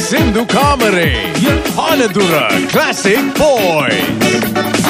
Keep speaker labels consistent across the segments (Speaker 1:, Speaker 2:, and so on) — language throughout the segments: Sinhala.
Speaker 1: Sindhu Kamare, Hanadura Classic Boys.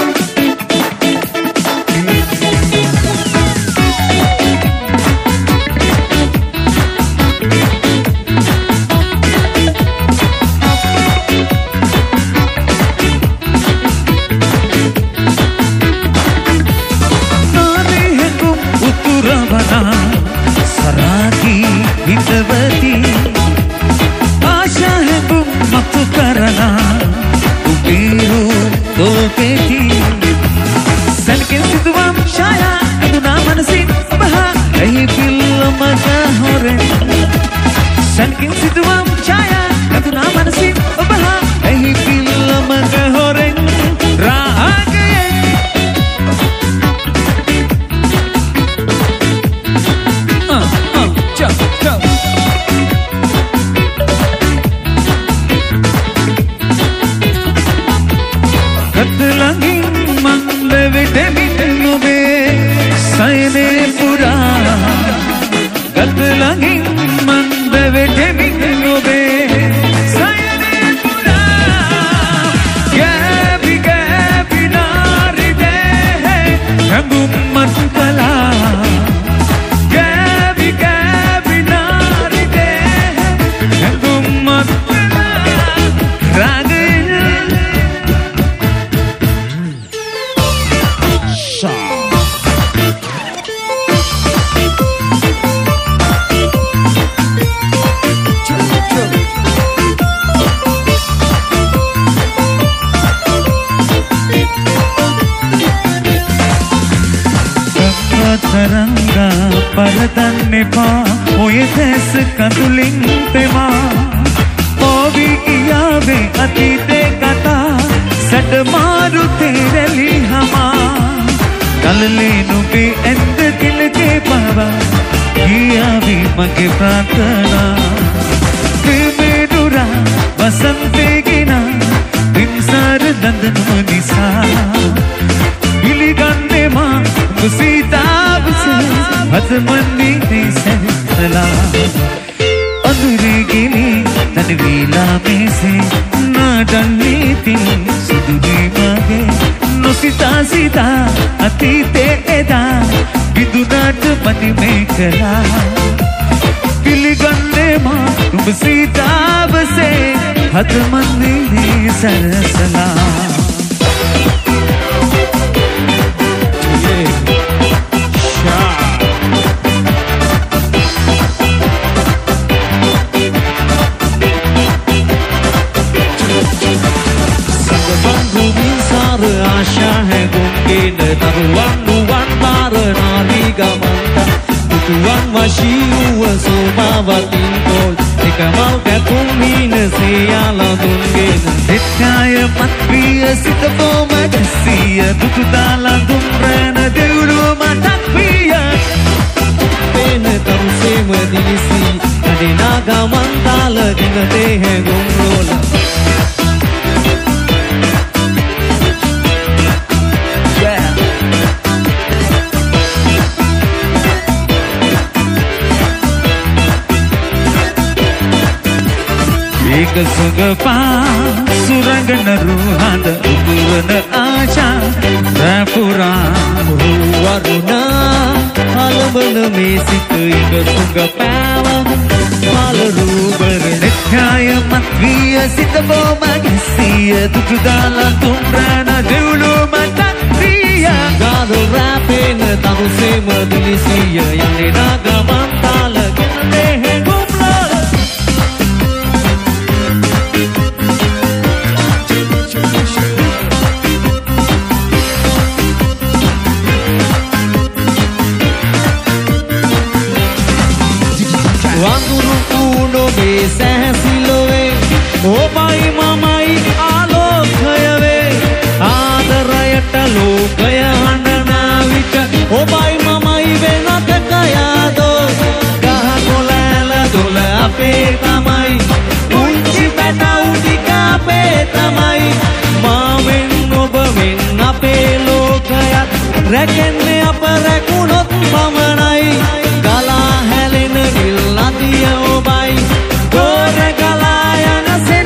Speaker 2: රැකෙන්නේ අප රැකුණොත් පමණයි ගලා හැලෙන විල් නදිය ඔබයි ගෝර ගලා යන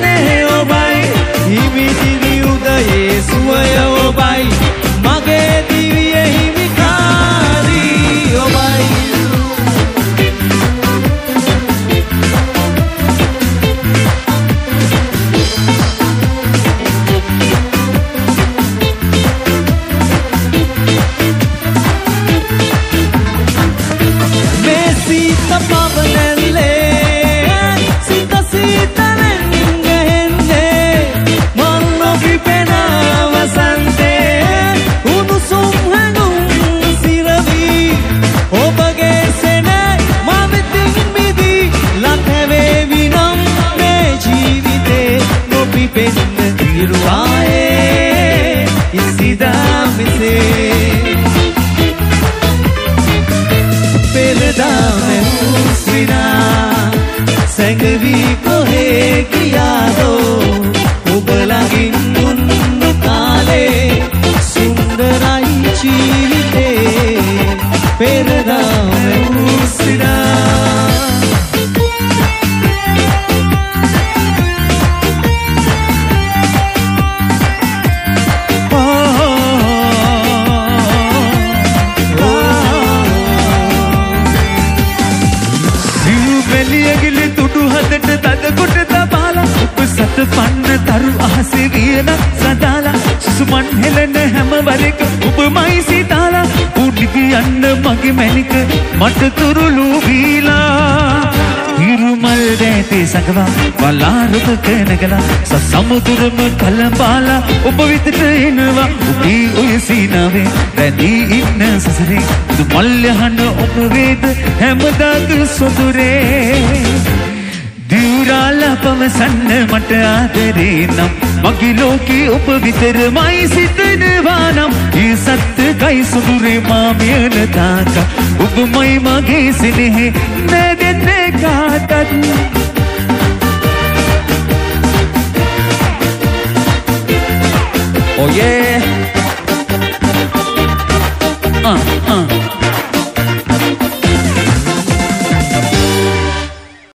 Speaker 2: පවනැල්ලේ සිත සීතලෙන් ගැහෙන්නේ මල් නොකිපෙන වසන්තේ උණුසුම් හැඟුම් සිරවි ඔබගේ සෙන මවිතින් මිදී ලතැවේවි නම් මේ ජීවිතේ නොපිපෙන්න දිරුවායේ ඉසිදා මෙසේ පෙරදාම උස්විනා සැඟවි කොහේ ගියාදෝ ඔබ ළඟින් දුන්නු කාලේ සුන්දරයි ජීවිතේ පෙරදාම උස්විනා පන්න තරු අහසේ වියන සදාලා සුසුමන් හෙලන හැම වරක ඔබමයි සිතාලා උඩිග යන්න මගේ මැනික මට තුරුළු වීලා හිරුමල් දැතේ සඟවා බලාරුපක නැගලා සමුදුරම කලඹාලා ඔබ විතට එනවා ඔබේ ඔය සීනාවේ රැඳී ඉන්න සසරේ දුමල් යහන ඔබ වේද හැමදාක සොදුරේ දිවුරාලා පවසන්න මට ආදරේ නම් මගේ ලෝකේ ඔබ විතරමයි සිතනවා නම් ඒ සත්‍යයි සුදුරේ මා මියන තාක ඔබමයි මගේ සිනෙහි නැගෙන්නේ කාටත් Oh yeah